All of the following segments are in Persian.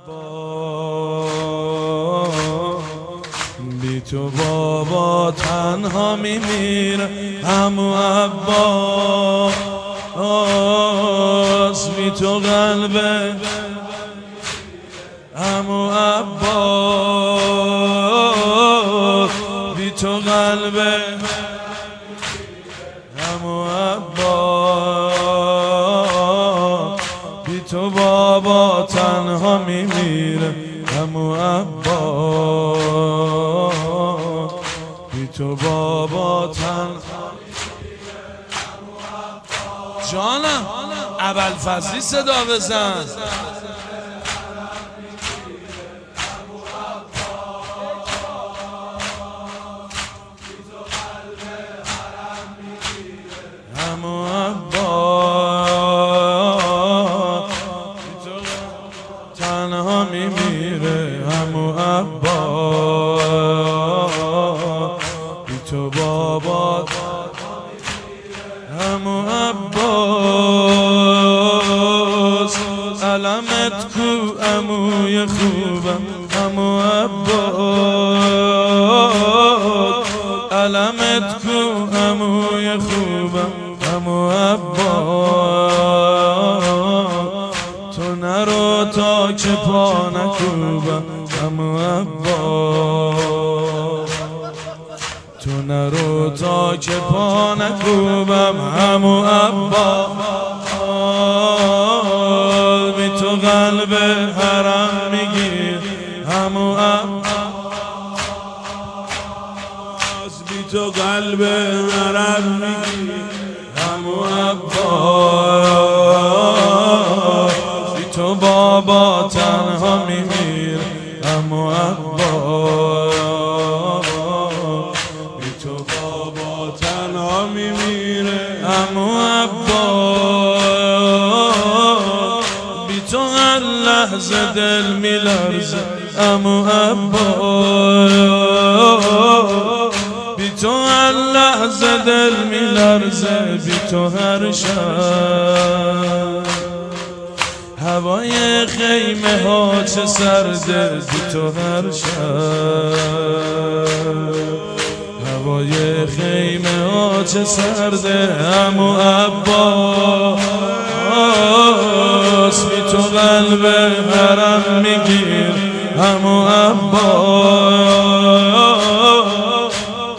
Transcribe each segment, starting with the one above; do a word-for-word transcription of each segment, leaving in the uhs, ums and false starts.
بی تو بابا تنها میمیره عمو عباس، بی تو قلبه عمو عباس، بی تو قلبه عمو عباس، بی تو بابا تنها میمیره عمو عباس، بی تو بابا تنها جانم ابوالفضلی صدا بزن. عمو عباس تنها میمیره عمو عباس، بی تو بابا عمو عباس، علمت کو عموی خوبم عمو عباس، علمت کو عموی خوبم عمو عباس، تو نرو تا که پا نکوبم عمو عباس، تو نرو تا که پا نکوبم عمو عباس، بی تو قلب حرم میگیر عمو عباس، بی تو قلب حرم میگیر عمو عباس، بی تو بابا تنها میمیره عمو عباس، بی تو بابا تنها میمیره عمو عباس، بی تو هر لحظه دل میلرزه عمو عباس، بی تو هر لحظه دل میلرزه، بی تو هر شب هوای خیمه ها چه سرده، بی تو هر شب هوای خیمه ها چه سرده عمو عباس، بی تو قلب حرم میگیر عمو عباس،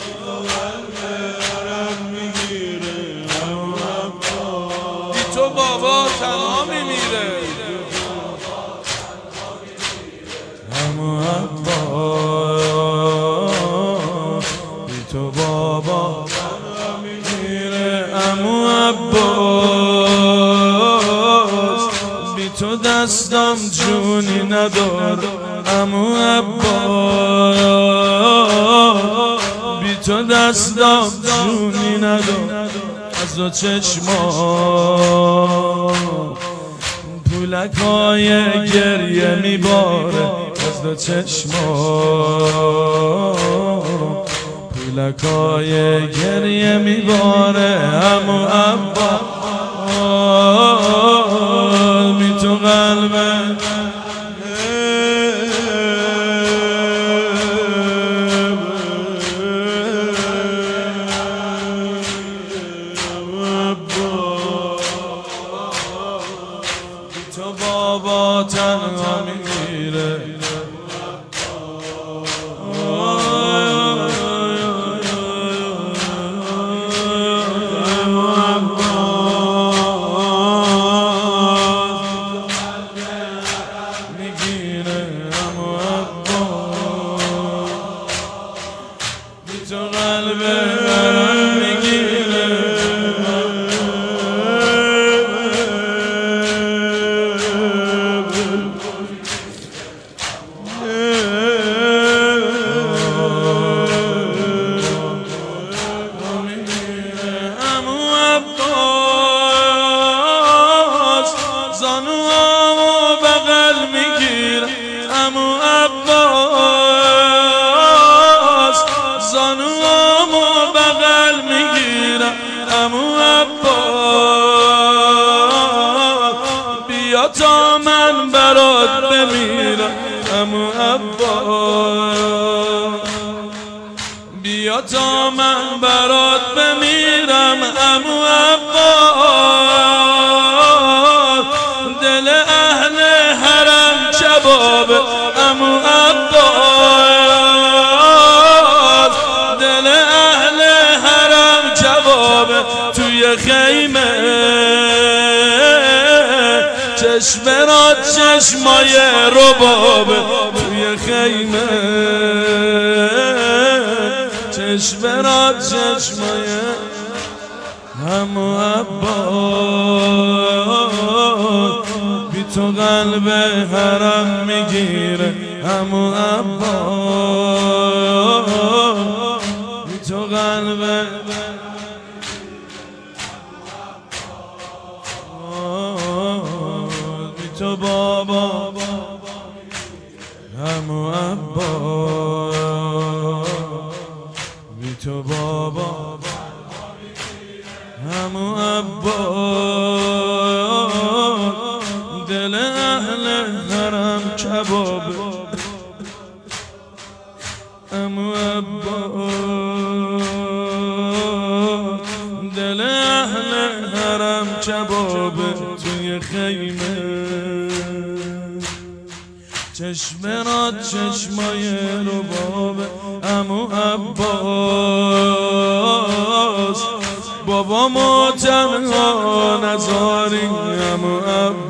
بی تو بابا تنها میمیره عمو عباس، بی تو بابا تنها میمیره عمو عباس، بی تو دستم جونی نداره عمو عباس، بی تو دستم جونی نداره از دو چشمان پولک های گریه میباره از دو چشمان، پولک های گریه میباره عمو عباس، بی تو قلبه تو بابا تنها میمیره میگیره عمو عباس، بی تو قلب حرم میگیره عمو عباس، زانوامو بغل میگیره عمو عباس، زانوامو بغل میگیره عمو عباس، بیا تا من برات بمیرم عمو عباس بیا تا من برات بمیرم عمو عباس دل اهل حرم کباب عمو عباس دل اهل حرم کباب توی خیمه چشم را چشمای رباب توی خیمه چشم را چشمای عمو عباس بی تو قلب حرم میگیره عمو عباس بی تو قلب بی تو بابا عمو عباس بی تو بابا عمو عباس دل اهل حرم کباب عمو عباس دل اهل حرم کباب توی خیمه چشم را چشمای رباب عمو عباس بابا ما تنها نذاری عمو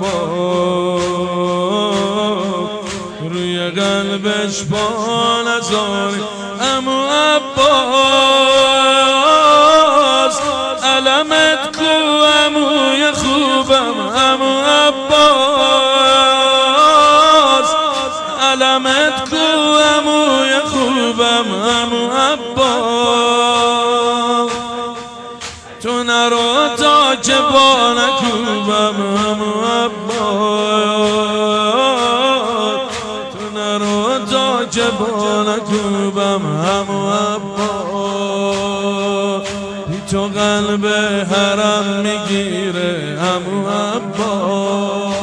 عباس روی قلبش با نذاری عمو عباس علمت کو عموی خوبم عمو عباس علمت کو عموی خوبم عمو عباس تو نرو تا که با نکوبم عمو عباس تو نرو تا که با نکوبم عمو عباس بی تو قلب حرم میگیره عمو عباس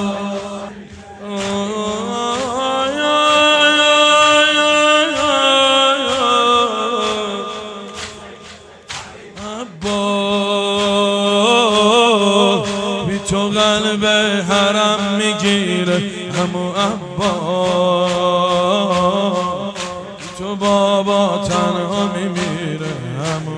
بی تو قلب حرم میگیره عمو عباس تو بابا تنها میمیره عمو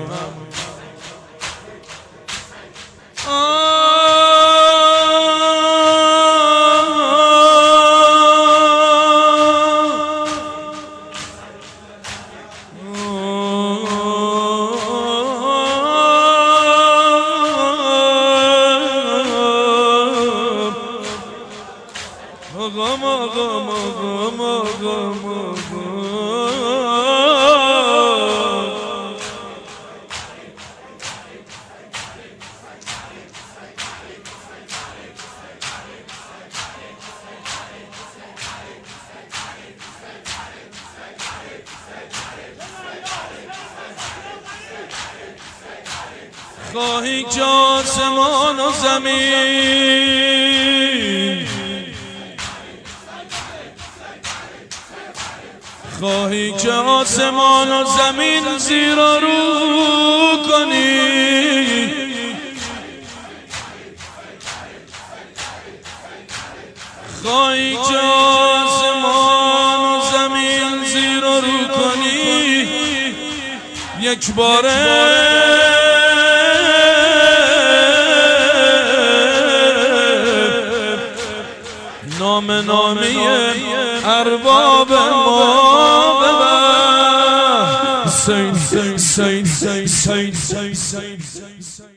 خواهی که آسمان و زمین خواهی که آسمان و زمین زیر و رو کنی خواهی که آسمان و زمین زیر و رو کنی یک باره نام نامی ارباب ما ببر سین سین سین سین سین سین